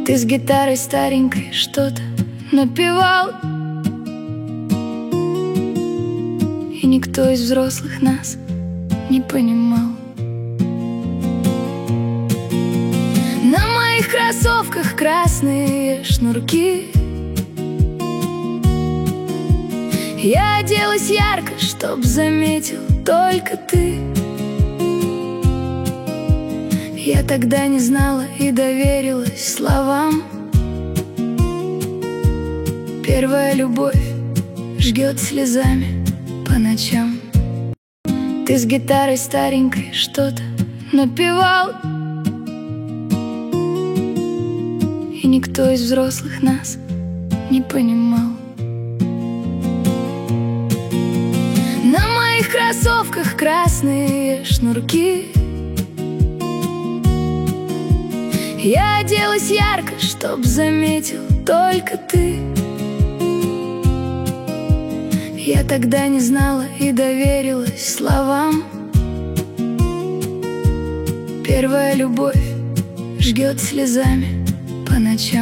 Ты с гитарой старенькой что-то напевал, и никто из взрослых нас не понимал. На моих кроссовках красные шнурки, я оделась ярко, чтоб заметил только ты. Я тогда не знала и доверилась словам. Первая любовь жгет слезами по ночам. Ты с гитарой старенькой что-то напевал, и никто из взрослых нас не понимал. На моих кроссовках красные шнурки, я оделась ярко, чтоб заметил только ты. Я тогда не знала и доверилась словам. Первая любовь жгет слезами по ночам.